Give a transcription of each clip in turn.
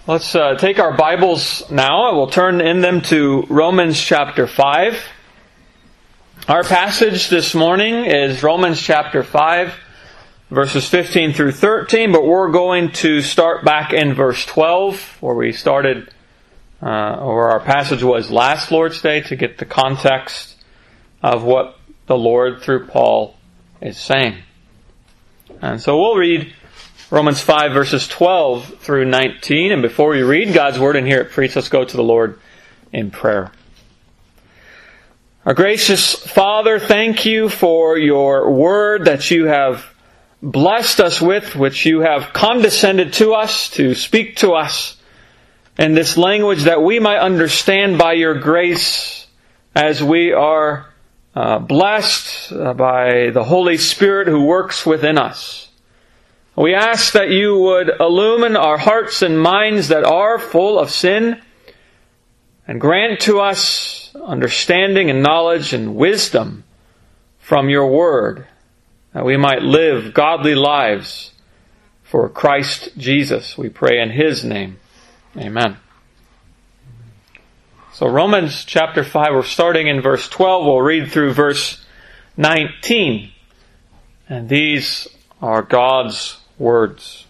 Let's take our Bibles now, and we'll turn in them to Romans chapter 5. Our passage this morning is Romans chapter 5, verses 15 through 13, but we're going to start back in verse 12, where we started, or our passage was last Lord's Day, to get the context of what the Lord, through Paul, is saying. And so we'll read Romans 5 verses 12 through 19. And before we read God's Word and hear it preached, let's go to the Lord in prayer. Our gracious Father, thank you for your Word that you have blessed us with, which you have condescended to us to speak to us in this language that we might understand by your grace as we are blessed by the Holy Spirit who works within us. We ask that you would illumine our hearts and minds that are full of sin and grant to us understanding and knowledge and wisdom from your word, that we might live godly lives for Christ Jesus. We pray in His name. Amen. So Romans chapter 5, we're starting in verse 12. We'll read through verse 19. And these are God's words.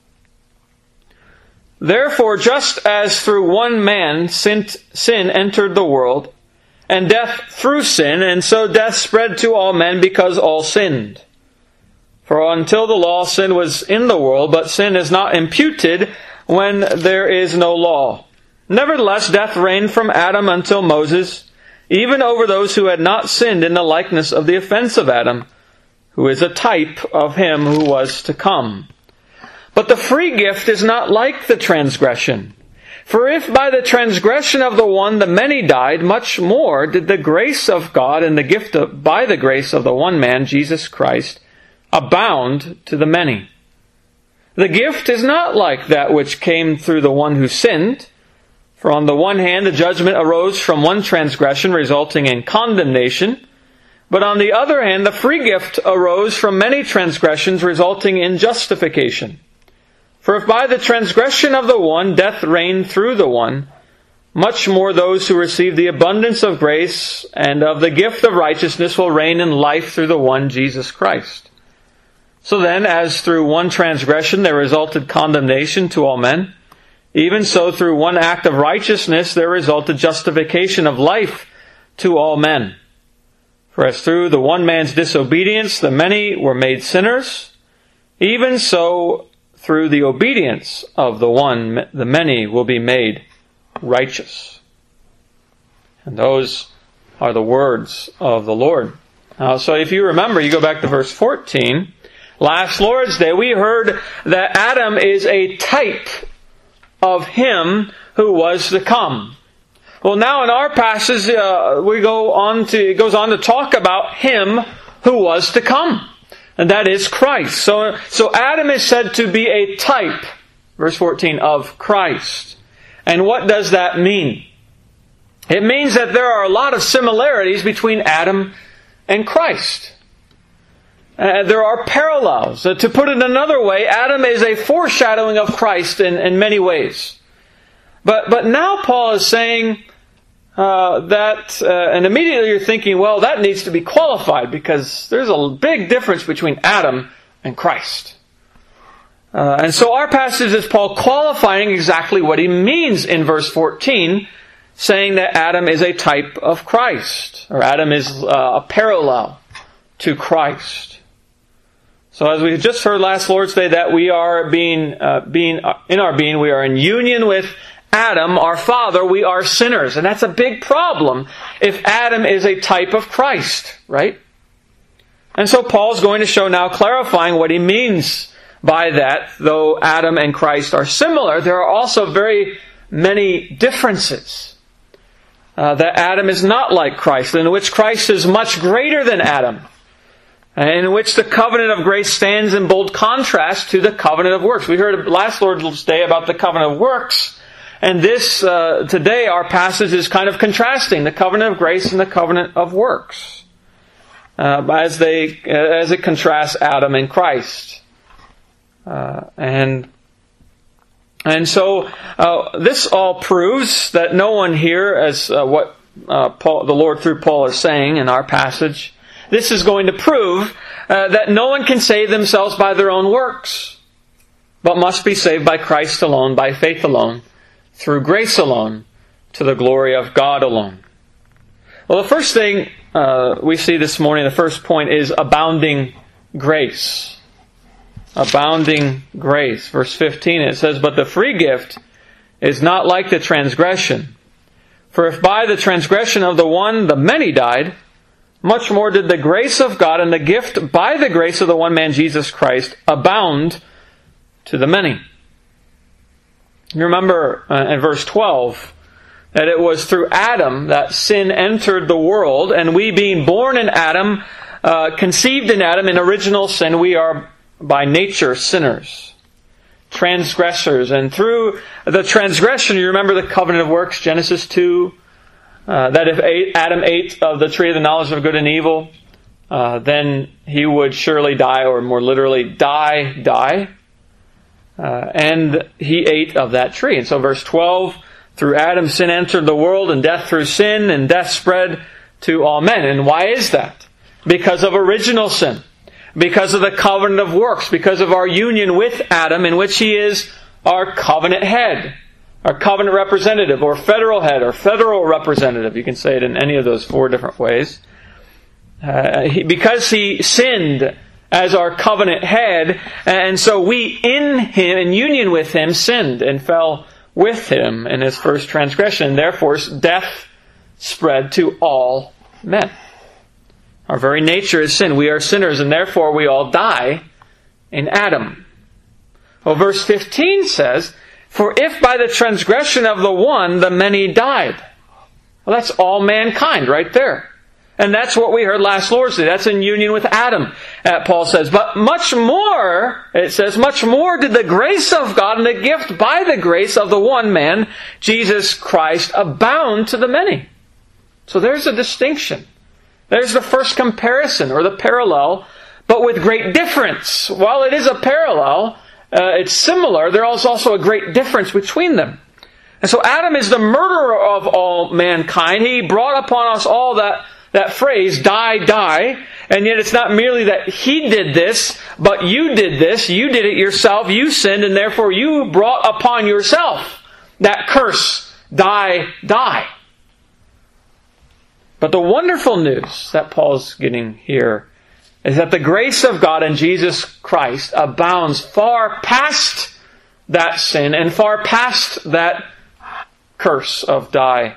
Therefore, just as through one man sin entered the world, and death through sin, and so death spread to all men because all sinned. For until the law, sin was in the world, but sin is not imputed when there is no law. Nevertheless, death reigned from Adam until Moses, even over those who had not sinned in the likeness of the offense of Adam, who is a type of him who was to come. But the free gift is not like the transgression. For if by the transgression of the one the many died, much more did the grace of God and the gift by the grace of the one man, Jesus Christ, abound to the many. The gift is not like that which came through the one who sinned. For on the one hand, the judgment arose from one transgression, resulting in condemnation. But on the other hand, the free gift arose from many transgressions, resulting in justification. For if by the transgression of the one death reigned through the one, much more those who receive the abundance of grace and of the gift of righteousness will reign in life through the one Jesus Christ. So then, as through one transgression there resulted condemnation to all men, even so through one act of righteousness there resulted justification of life to all men. For as through the one man's disobedience the many were made sinners, even so through the obedience of the one the many will be made righteous. And those are the words of the Lord. So if you remember, you go back to verse 14. Last Lord's Day we heard that Adam is a type of him who was to come. Well, now in our passage, it goes on to talk about Him who was to come. And that is Christ. So Adam is said to be a type, verse 14, of Christ. And what does that mean? It means that there are a lot of similarities between Adam and Christ. There are parallels. To put it another way, Adam is a foreshadowing of Christ in many ways. But now Paul is saying and immediately you're thinking, well, that needs to be qualified because there's a big difference between Adam and Christ. And so our passage is Paul qualifying exactly what he means in verse 14, saying that Adam is a type of Christ, or Adam is a parallel to Christ. So as we just heard last Lord's Day, that we are we are in union with Adam, our father, we are sinners. And that's a big problem if Adam is a type of Christ, right? And so Paul's going to show now, clarifying what he means by that. Though Adam and Christ are similar, there are also very many differences. That Adam is not like Christ, in which Christ is much greater than Adam, and in which the covenant of grace stands in bold contrast to the covenant of works. We heard last Lord's Day about the covenant of works. And this, today, our passage is kind of contrasting the covenant of grace and the covenant of works, as it contrasts Adam and Christ. And And so this all proves that no one here, as what the Lord through Paul is saying in our passage, this is going to prove that no one can save themselves by their own works, but must be saved by Christ alone, by faith alone, through grace alone, to the glory of God alone. Well, the first thing we see this morning, the first point, is abounding grace. Abounding grace. Verse 15, it says, "But the free gift is not like the transgression. For if by the transgression of the one the many died, much more did the grace of God and the gift by the grace of the one man Jesus Christ abound to the many." You remember in verse 12 that it was through Adam that sin entered the world, and we being born in Adam, conceived in Adam in original sin, we are by nature sinners, transgressors. And through the transgression, you remember the covenant of works, Genesis 2, that if Adam ate of the tree of the knowledge of good and evil, then he would surely die, or more literally, die. And he ate of that tree. And so verse 12, through Adam sin entered the world, and death through sin, and death spread to all men. And why is that? Because of original sin. Because of the covenant of works. Because of our union with Adam, in which he is our covenant head, our covenant representative, or federal head, or federal representative. You can say it in any of those 4 different ways. Because he sinned as our covenant head, and so we in him, in union with him, sinned and fell with him in his first transgression. And therefore, death spread to all men. Our very nature is sin. We are sinners, and therefore we all die in Adam. Well, verse 15 says, "For if by the transgression of the one the many died." Well, that's all mankind right there. And that's what we heard last Lord's Day. That's in union with Adam, Paul says. But much more, it says, much more did the grace of God and the gift by the grace of the one man, Jesus Christ, abound to the many. So there's a distinction. There's the first comparison, or the parallel, but with great difference. While it is a parallel, it's similar, there is also a great difference between them. And so Adam is the murderer of all mankind. He brought upon us all that phrase, die. And yet it's not merely that he did this, but you did this. You did it yourself. You sinned, and therefore you brought upon yourself that curse, die. But the wonderful news that Paul's getting here is that the grace of God in Jesus Christ abounds far past that sin and far past that curse of die.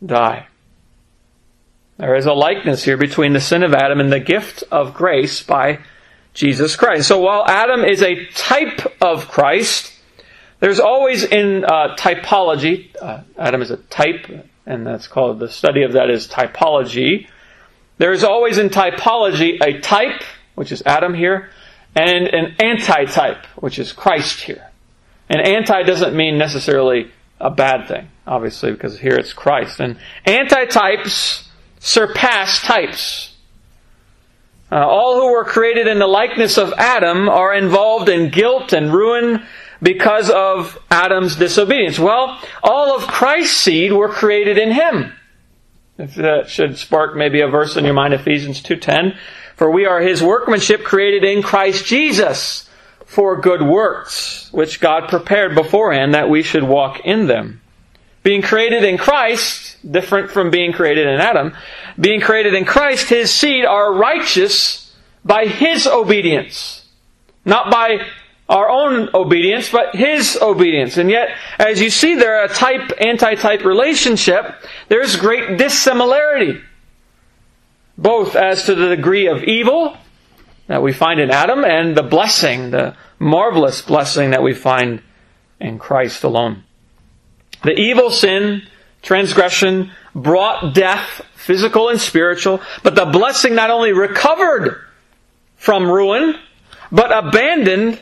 There is a likeness here between the sin of Adam and the gift of grace by Jesus Christ. So while Adam is a type of Christ, there's always in typology, Adam is a type, and that's called, the study of that is typology. There is always in typology a type, which is Adam here, and an antitype, which is Christ here. And anti doesn't mean necessarily a bad thing, obviously, because here it's Christ. And antitypes surpass types. All who were created in the likeness of Adam are involved in guilt and ruin because of Adam's disobedience. Well, all of Christ's seed were created in him. If that should spark maybe a verse in your mind, Ephesians 2:10. "For we are his workmanship created in Christ Jesus for good works, which God prepared beforehand that we should walk in them." Being created in Christ, different from being created in Adam, being created in Christ, his seed are righteous by his obedience. Not by our own obedience, but his obedience. And yet, as you see there, a type-antitype relationship, there's great dissimilarity. Both as to the degree of evil that we find in Adam and the blessing, the marvelous blessing that we find in Christ alone. The evil sin, transgression, brought death, physical and spiritual, but the blessing not only recovered from ruin, but abounded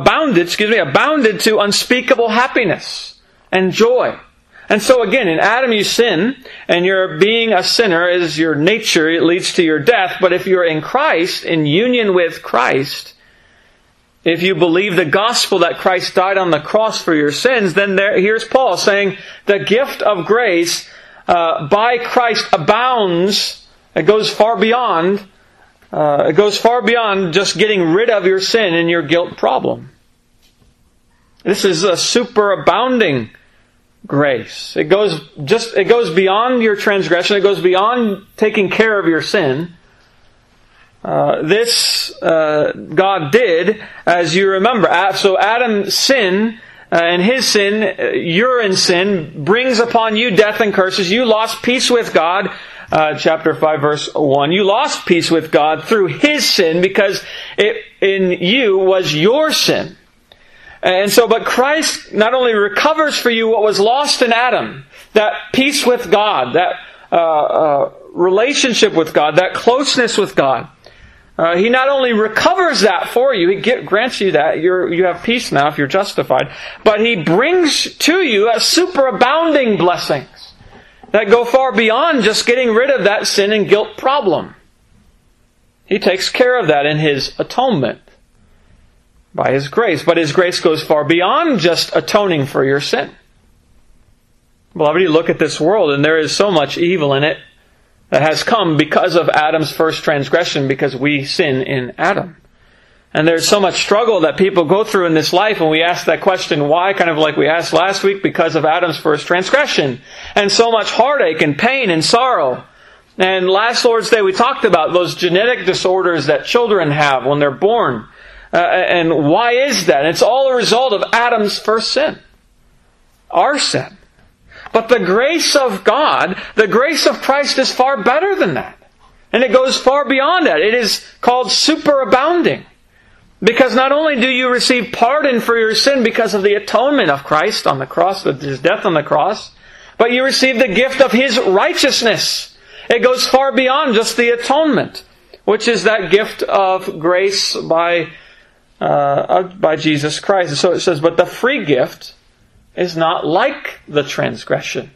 to unspeakable happiness and joy. And so again, in Adam you sin, and your being a sinner is your nature, it leads to your death. But if you're in Christ, in union with Christ, if you believe the gospel that Christ died on the cross for your sins, then here's Paul saying the gift of grace by Christ abounds. It goes far beyond. It goes far beyond just getting rid of your sin and your guilt problem. This is a superabounding grace. It goes beyond your transgression. It goes beyond taking care of your sin. This God did, as you remember. So Adam's sin and his sin, urine sin, brings upon you death and curses. You lost peace with God. Chapter 5, verse 1. You lost peace with God through his sin because it in you was your sin. And so, but Christ not only recovers for you what was lost in Adam, that peace with God, that relationship with God, that closeness with God. He not only recovers that for you, He grants you that, you have peace now if you're justified, but He brings to you a superabounding blessings that go far beyond just getting rid of that sin and guilt problem. He takes care of that in His atonement by His grace. But His grace goes far beyond just atoning for your sin. Beloved, you look at this world and there is so much evil in it that has come because of Adam's first transgression, because we sin in Adam. And there's so much struggle that people go through in this life, and we ask that question, why? Kind of like we asked last week, because of Adam's first transgression. And so much heartache and pain and sorrow. And last Lord's Day we talked about those genetic disorders that children have when they're born. And why is that? It's all a result of Adam's first sin. Our sin. But the grace of God, the grace of Christ is far better than that. And it goes far beyond that. It is called superabounding. Because not only do you receive pardon for your sin because of the atonement of Christ on the cross, with His death on the cross, but you receive the gift of His righteousness. It goes far beyond just the atonement, which is that gift of grace by Jesus Christ. So it says, but the free gift is not like the transgression.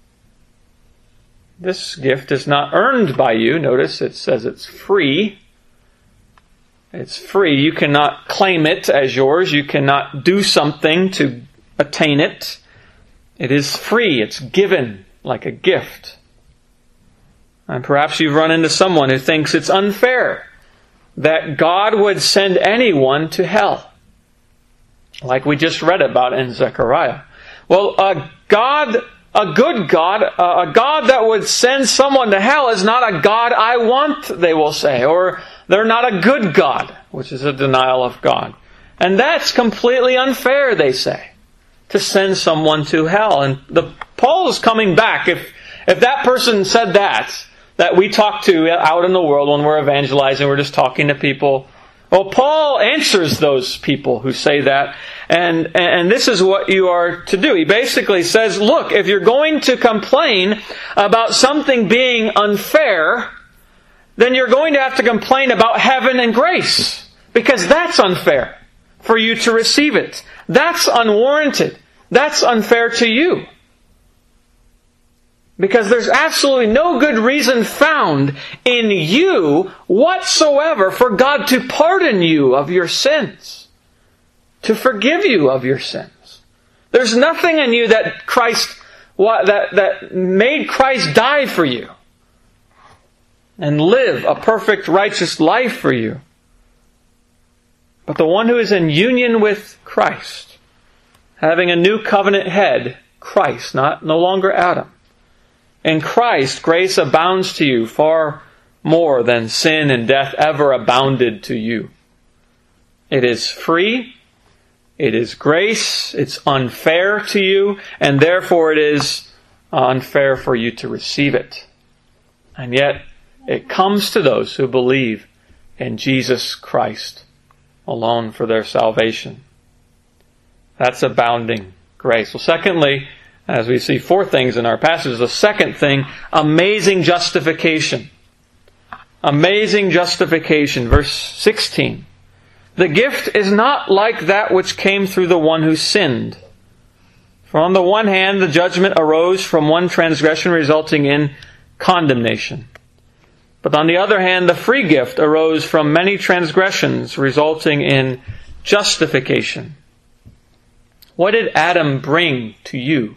This gift is not earned by you. Notice it says it's free. It's free. You cannot claim it as yours. You cannot do something to attain it. It is free. It's given like a gift. And perhaps you've run into someone who thinks it's unfair that God would send anyone to hell, like we just read about in Zechariah. Well, a good God, a God that would send someone to hell is not a God I want, they will say. Or they're not a good God, which is a denial of God. And that's completely unfair, they say, to send someone to hell. And Paul is coming back. If that person said that we talk to out in the world when we're evangelizing, we're just talking to people. Well, Paul answers those people who say that, and this is what you are to do. He basically says, look, if you're going to complain about something being unfair, then you're going to have to complain about heaven and grace, because that's unfair for you to receive it. That's unwarranted. That's unfair to you. Because there's absolutely no good reason found in you whatsoever for God to pardon you of your sins, to forgive you of your sins. There's nothing in you that that made Christ die for you and live a perfect, righteous life for you. But the one who is in union with Christ, having a new covenant head, Christ, no longer Adam. In Christ, grace abounds to you far more than sin and death ever abounded to you. It is free, it is grace, it's unfair to you, and therefore it is unfair for you to receive it. And yet, it comes to those who believe in Jesus Christ alone for their salvation. That's abounding grace. Well, secondly, as we see four things in our passage, the second thing, amazing justification. Amazing justification. Verse 16. The gift is not like that which came through the one who sinned. For on the one hand, the judgment arose from one transgression resulting in condemnation. But on the other hand, the free gift arose from many transgressions resulting in justification. What did Adam bring to you?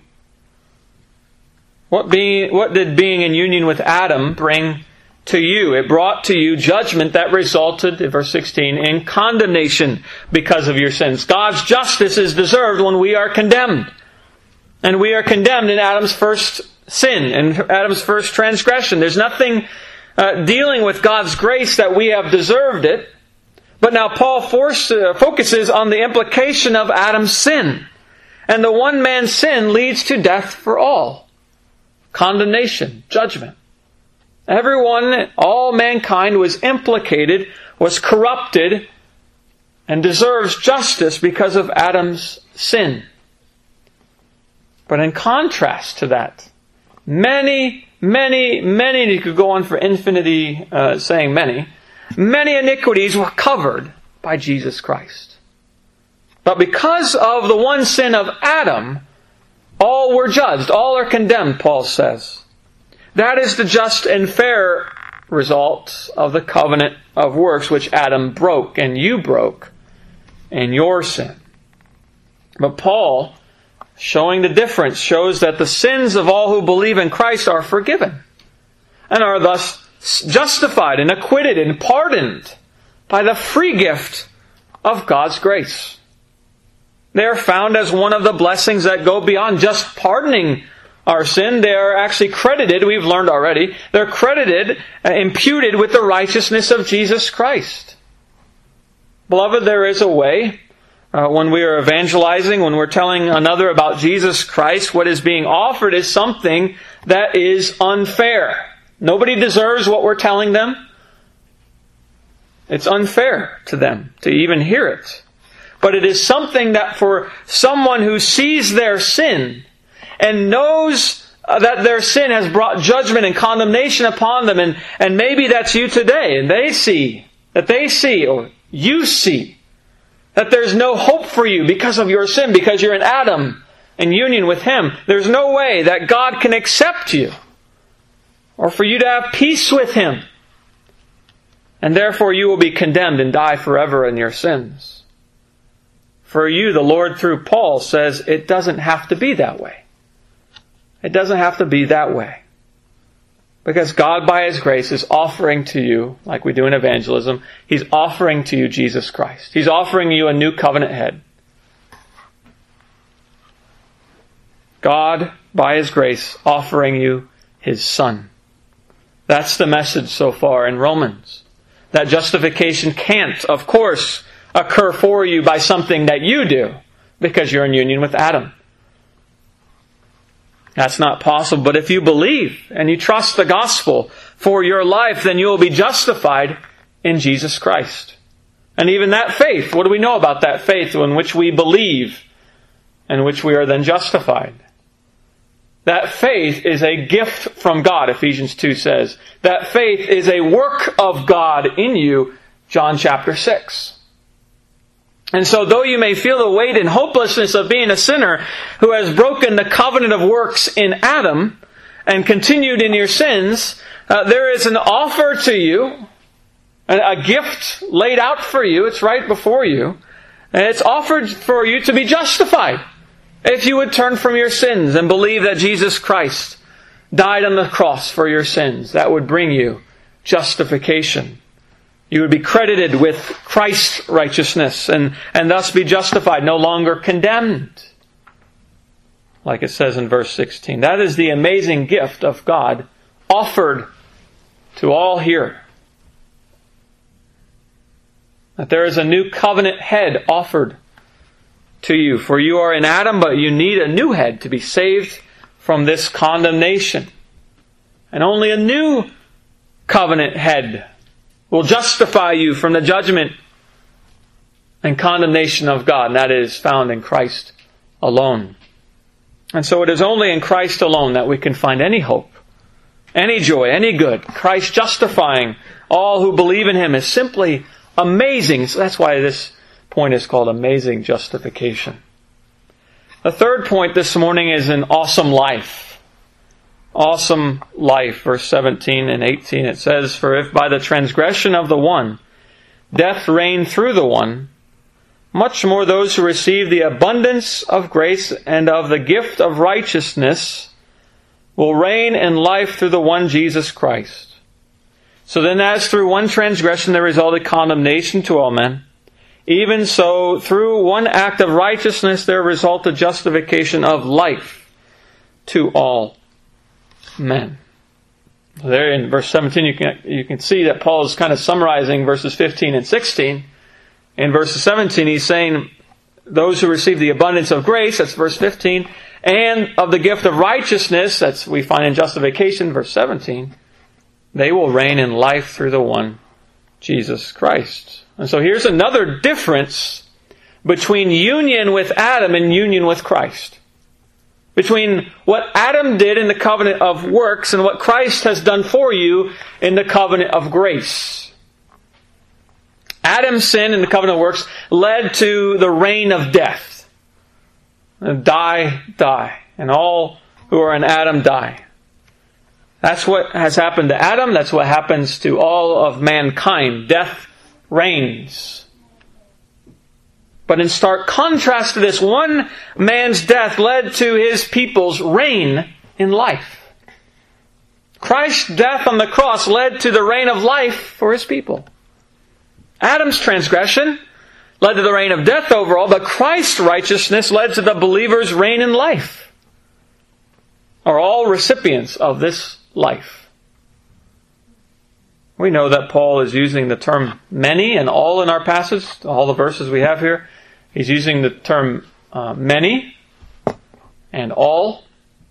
What did being in union with Adam bring to you? It brought to you judgment that resulted, in verse 16, in condemnation because of your sins. God's justice is deserved when we are condemned. And we are condemned in Adam's first sin, in Adam's first transgression. There's nothing dealing with God's grace that we have deserved it. But now Paul focuses on the implication of Adam's sin. And the one man's sin leads to death for all. Condemnation, judgment. Everyone, all mankind was implicated, was corrupted, and deserves justice because of Adam's sin. But in contrast to that, many, you could go on for infinity saying many iniquities were covered by Jesus Christ. But because of the one sin of Adam, all were judged, all are condemned, Paul says. That is the just and fair result of the covenant of works which Adam broke and you broke in your sin. But Paul, showing the difference, shows that the sins of all who believe in Christ are forgiven and are thus justified and acquitted and pardoned by the free gift of God's grace. They are found as one of the blessings that go beyond just pardoning our sin. They are actually credited, we've learned already, they're credited, imputed with the righteousness of Jesus Christ. Beloved, there is a way when we are evangelizing, when we're telling another about Jesus Christ, what is being offered is something that is unfair. Nobody deserves what we're telling them. It's unfair to them to even hear it. But it is something that for someone who sees their sin and knows that their sin has brought judgment and condemnation upon them, and maybe that's you today, and they see, or you see, that there's no hope for you because of your sin, because you're in Adam in union with Him. There's no way that God can accept you or for you to have peace with Him. And therefore you will be condemned and die forever in your sins. For you, the Lord through Paul says it doesn't have to be that way. It doesn't have to be that way. Because God, by His grace, is offering to you, like we do in evangelism, He's offering to you Jesus Christ. He's offering you a new covenant head. God, by His grace, offering you His Son. That's the message so far in Romans. That justification can't, of course, occur for you by something that you do, because you're in union with Adam. That's not possible. But if you believe and you trust the gospel for your life, then you will be justified in Jesus Christ. And even that faith, what do we know about that faith in which we believe and which we are then justified? That faith is a gift from God, Ephesians 2 says. That faith is a work of God in you, John chapter 6. And so though you may feel the weight and hopelessness of being a sinner who has broken the covenant of works in Adam and continued in your sins, there is an offer to you, a gift laid out for you. It's right before you. And it's offered for you to be justified. If you would turn from your sins and believe that Jesus Christ died on the cross for your sins, that would bring you justification. You would be credited with Christ's righteousness and thus be justified, no longer condemned. Like it says in verse 16. That is the amazing gift of God offered to all here. That there is a new covenant head offered to you. For you are in Adam, but you need a new head to be saved from this condemnation. And only a new covenant head will justify you from the judgment and condemnation of God. And that is found in Christ alone. And so it is only in Christ alone that we can find any hope, any joy, any good. Christ justifying all who believe in Him is simply amazing. So that's why this point is called amazing justification. The third point this morning is an awesome life. Awesome life. Verse 17 and 18 it says, For if by the transgression of the one, death reigned through the one, much more those who receive the abundance of grace and of the gift of righteousness will reign in life through the one Jesus Christ. So then, as through one transgression there resulted condemnation to all men, even so through one act of righteousness there resulted justification of life to all men. There in verse 17 you can see that Paul is kind of summarizing verses 15 and 16. In verse 17 he's saying those who receive the abundance of grace, that's verse 15, and of the gift of righteousness, that's we find in justification, verse 17, they will reign in life through the one Jesus Christ. And so here's another difference between union with Adam and union with Christ. Between what Adam did in the covenant of works and what Christ has done for you in the covenant of grace. Adam's sin in the covenant of works led to the reign of death. Die, die. And all who are in Adam die. That's what has happened to Adam. That's what happens to all of mankind. Death reigns. But in stark contrast to this, one man's death led to his people's reign in life. Christ's death on the cross led to the reign of life for his people. Adam's transgression led to the reign of death overall, but Christ's righteousness led to the believer's reign in life. Are all recipients of this life. We know that Paul is using the term many and all in our passage, all the verses we have here. He's using the term many and all.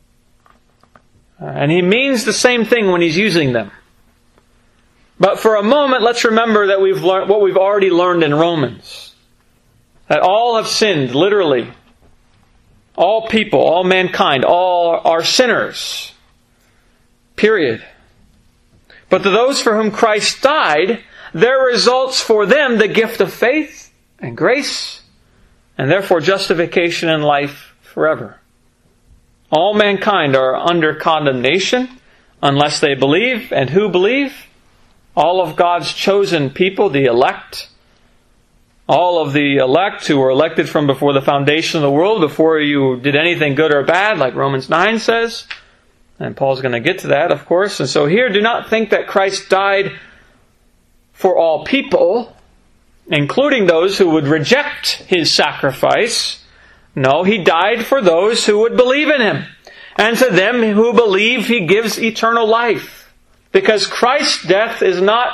And he means the same thing when he's using them. But for a moment, let's remember that we've learned what we've already learned in Romans. That all have sinned, literally. All people, all mankind, all are sinners. Period. But to those for whom Christ died, there results for them the gift of faith and grace, and therefore justification and life forever. All mankind are under condemnation unless they believe. And who believe? All of God's chosen people, the elect. All of the elect who were elected from before the foundation of the world, before you did anything good or bad, like Romans 9 says. And Paul's going to get to that, of course. And so here, do not think that Christ died for all people, including those who would reject his sacrifice. No, he died for those who would believe in him. And to them who believe, he gives eternal life. Because Christ's death is not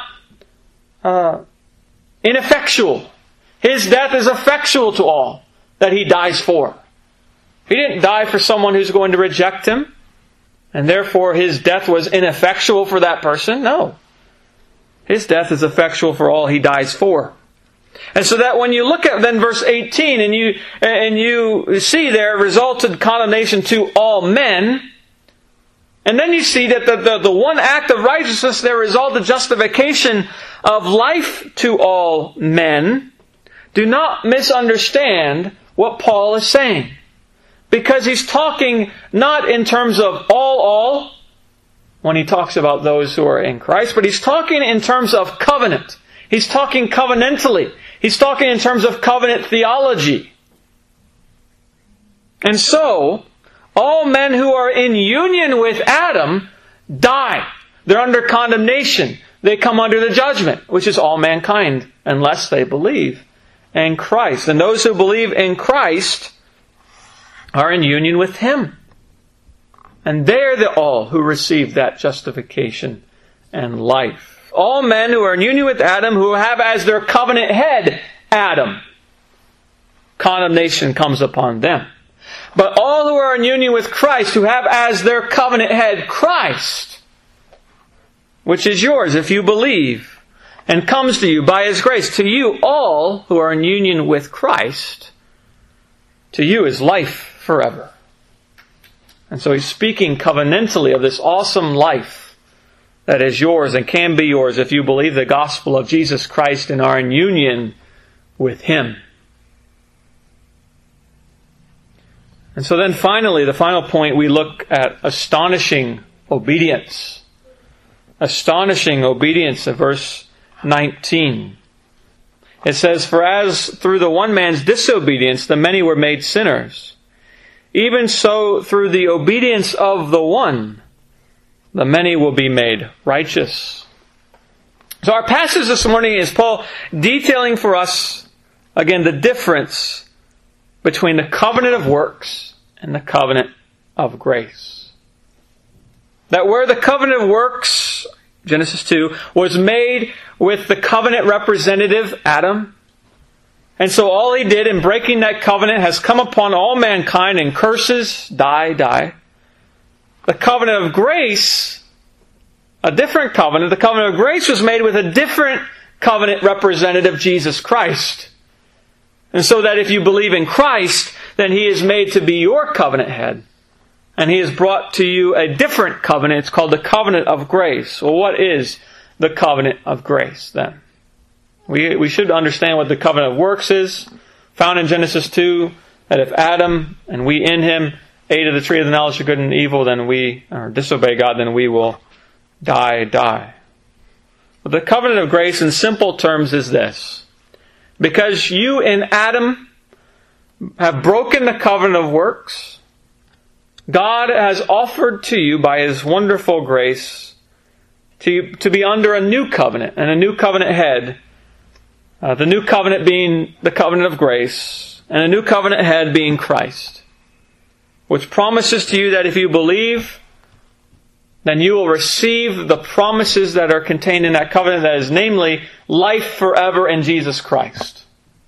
ineffectual. His death is effectual to all that he dies for. He didn't die for someone who's going to reject him, and therefore his death was ineffectual for that person. No. His death is effectual for all he dies for. And so that when you look at then verse 18 and you see there resulted condemnation to all men, and then you see that the one act of righteousness there resulted justification of life to all men. Do not misunderstand what Paul is saying. Because he's talking not in terms of all, when he talks about those who are in Christ, but he's talking in terms of covenant. He's talking covenantally. He's talking in terms of covenant theology. And so, all men who are in union with Adam die. They're under condemnation. They come under the judgment, which is all mankind, unless they believe in Christ. And those who believe in Christ are in union with him. And they're the all who receive that justification and life. All men who are in union with Adam, who have as their covenant head Adam, condemnation comes upon them. But all who are in union with Christ, who have as their covenant head Christ, which is yours if you believe, and comes to you by his grace, to you all who are in union with Christ, to you is life forever. And so he's speaking covenantally of this awesome life that is yours and can be yours if you believe the gospel of Jesus Christ and are in union with him. And so then finally, the final point, we look at astonishing obedience. Astonishing obedience in verse 19. It says, "For as through the one man's disobedience the many were made sinners, even so through the obedience of the one the many will be made righteous." So our passage this morning is Paul detailing for us, again, the difference between the covenant of works and the covenant of grace. That where the covenant of works, Genesis 2, was made with the covenant representative, Adam. And so all he did in breaking that covenant has come upon all mankind in curses, die. The covenant of grace, a different covenant, the covenant of grace was made with a different covenant representative, Jesus Christ. And so that if you believe in Christ, then He is made to be your covenant head. And He has brought to you a different covenant. It's called the covenant of grace. Well, what is the covenant of grace then? We should understand what the covenant of works is. Found in Genesis 2, that if Adam and we in him ate of the tree of the knowledge of good and evil, then or disobey God, then we will die. But the covenant of grace in simple terms is this. Because you and Adam have broken the covenant of works, God has offered to you by His wonderful grace to be under a new covenant and a new covenant head. The new covenant being the covenant of grace, and a new covenant head being Christ, which promises to you that if you believe, then you will receive the promises that are contained in that covenant, that is, namely, life forever in Jesus Christ.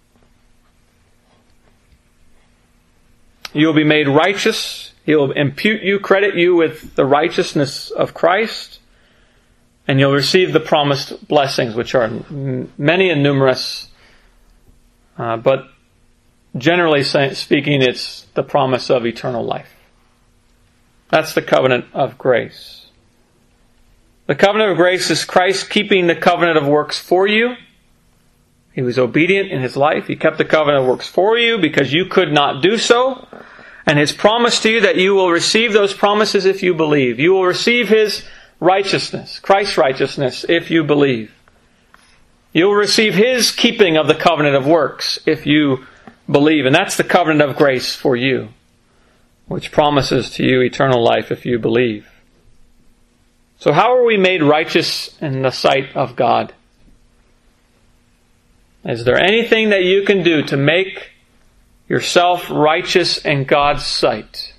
You will be made righteous. He will credit you with the righteousness of Christ. And you'll receive the promised blessings, which are many and numerous. But generally speaking, it's the promise of eternal life. That's the covenant of grace. The covenant of grace is Christ keeping the covenant of works for you. He was obedient in His life. He kept the covenant of works for you because you could not do so. And His promise to you that you will receive those promises if you believe. You will receive His righteousness, Christ's righteousness, if you believe. You will receive His keeping of the covenant of works if you believe. And that's the covenant of grace for you, which promises to you eternal life if you believe. So how are we made righteous in the sight of God? Is there anything that you can do to make yourself righteous in God's sight?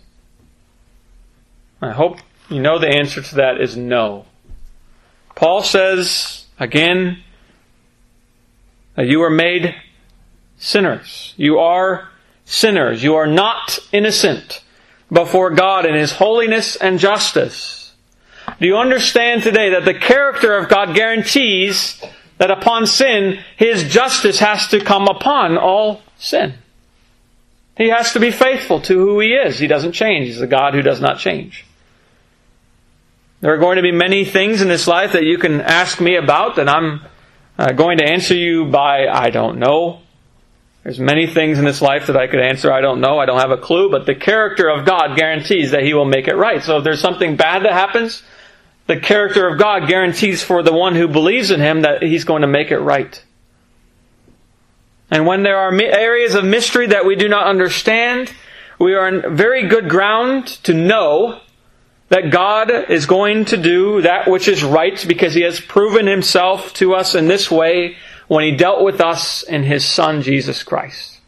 I hope you know the answer to that is no. Paul says, again, that you are made sinners. You are sinners. You are not innocent before God in His holiness and justice. Do you understand today that the character of God guarantees that upon sin, His justice has to come upon all sin? He has to be faithful to who He is. He doesn't change. He's a God who does not change. There are going to be many things in this life that you can ask me about that I'm going to answer you by, I don't know. There's many things in this life that I could answer, I don't know, I don't have a clue, but the character of God guarantees that He will make it right. So if there's something bad that happens, the character of God guarantees for the one who believes in Him that He's going to make it right. And when there are areas of mystery that we do not understand, we are on very good ground to know that God is going to do that which is right because He has proven Himself to us in this way when He dealt with us in His Son, Jesus Christ.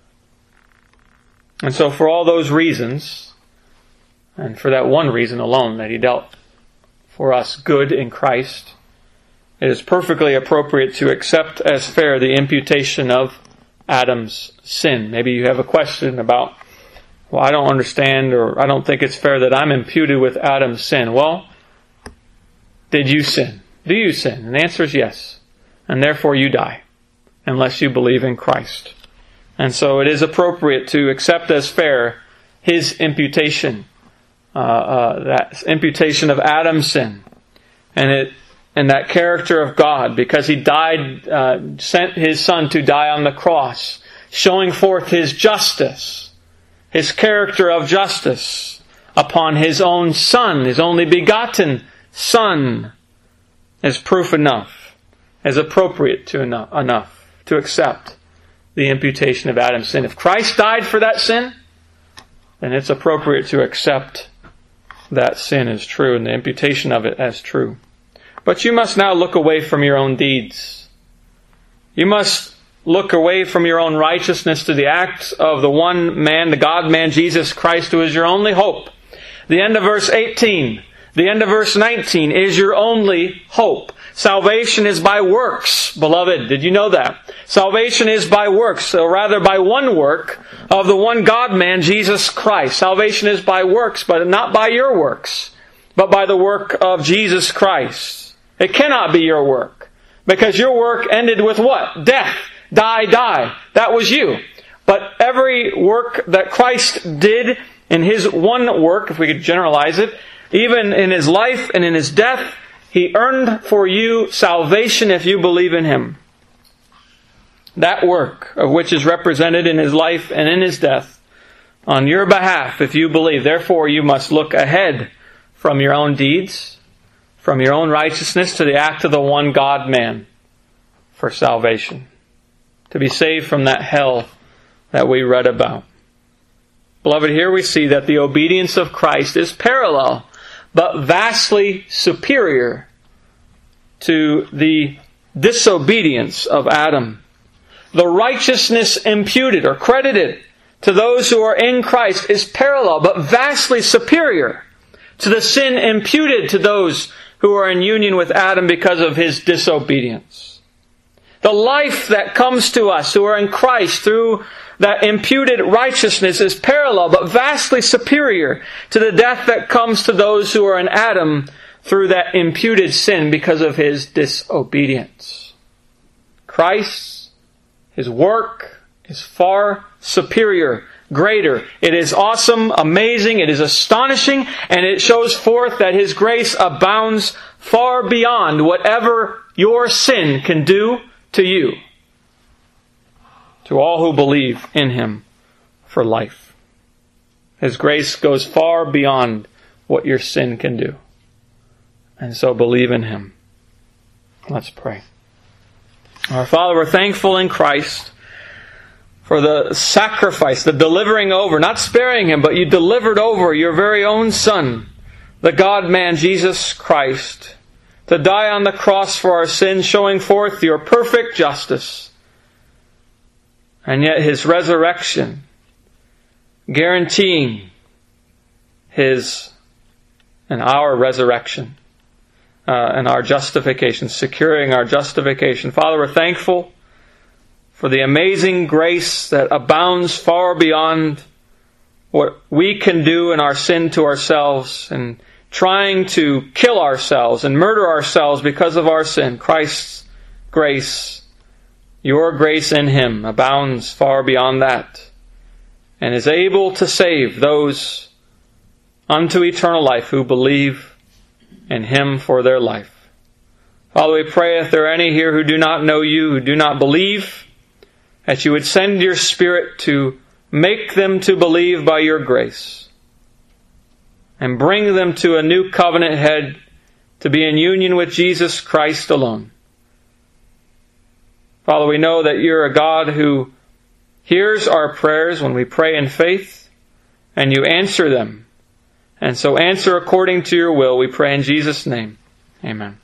And so for all those reasons, and for that one reason alone, that He dealt for us good in Christ, it is perfectly appropriate to accept as fair the imputation of Adam's sin. Maybe you have a question about, well, I don't understand, or I don't think it's fair that I'm imputed with Adam's sin. Well, did you sin? Do you sin? And the answer is yes. And therefore you die, unless you believe in Christ. And so it is appropriate to accept as fair His imputation, that imputation of Adam's sin, and that character of God, because He died, sent His Son to die on the cross, showing forth His justice, His character of justice upon His own Son, His only begotten Son, is proof enough, is appropriate enough to accept the imputation of Adam's sin. If Christ died for that sin, then it's appropriate to accept that sin as true and the imputation of it as true. But you must now look away from your own deeds. You must look away from your own righteousness to the acts of the one man, the God-man, Jesus Christ, who is your only hope. The end of verse 18, the end of verse 19 is your only hope. Salvation is by works, beloved. Did you know that? Salvation is by works, or rather by one work of the one God-man, Jesus Christ. Salvation is by works, but not by your works, but by the work of Jesus Christ. It cannot be your work, because your work ended with what? Death. Die. That was you. But every work that Christ did in His one work, if we could generalize it, even in His life and in His death, He earned for you salvation if you believe in Him. That work, of which is represented in His life and in His death, on your behalf if you believe. Therefore, you must look ahead from your own deeds, from your own righteousness, to the act of the one God-man for salvation, to be saved from that hell that we read about. Beloved, here we see that the obedience of Christ is parallel, but vastly superior to the disobedience of Adam. The righteousness imputed or credited to those who are in Christ is parallel, but vastly superior to the sin imputed to those who are in union with Adam because of his disobedience. The life that comes to us who are in Christ through that imputed righteousness is parallel, but vastly superior to the death that comes to those who are in Adam through that imputed sin because of his disobedience. Christ, His work, is far superior, greater. It is awesome, amazing, it is astonishing, and it shows forth that His grace abounds far beyond whatever your sin can do to you, to all who believe in Him for life. His grace goes far beyond what your sin can do. And so believe in Him. Let's pray. Our Father, we're thankful in Christ for the sacrifice, the delivering over, not sparing Him, but you delivered over your very own Son, the God-man Jesus Christ, to die on the cross for our sins, showing forth your perfect justice. And yet His resurrection, guaranteeing His and our resurrection and our justification, securing our justification. Father, we're thankful for the amazing grace that abounds far beyond what we can do in our sin to ourselves and trying to kill ourselves and murder ourselves because of our sin. Christ's grace, your grace in Him, abounds far beyond that and is able to save those unto eternal life who believe in Him for their life. Father, we pray if there are any here who do not know You, who do not believe, that You would send Your Spirit to make them to believe by Your grace and bring them to a new covenant head to be in union with Jesus Christ alone. Father, we know that You're a God who hears our prayers when we pray in faith, and You answer them. And so answer according to Your will, we pray in Jesus' name. Amen.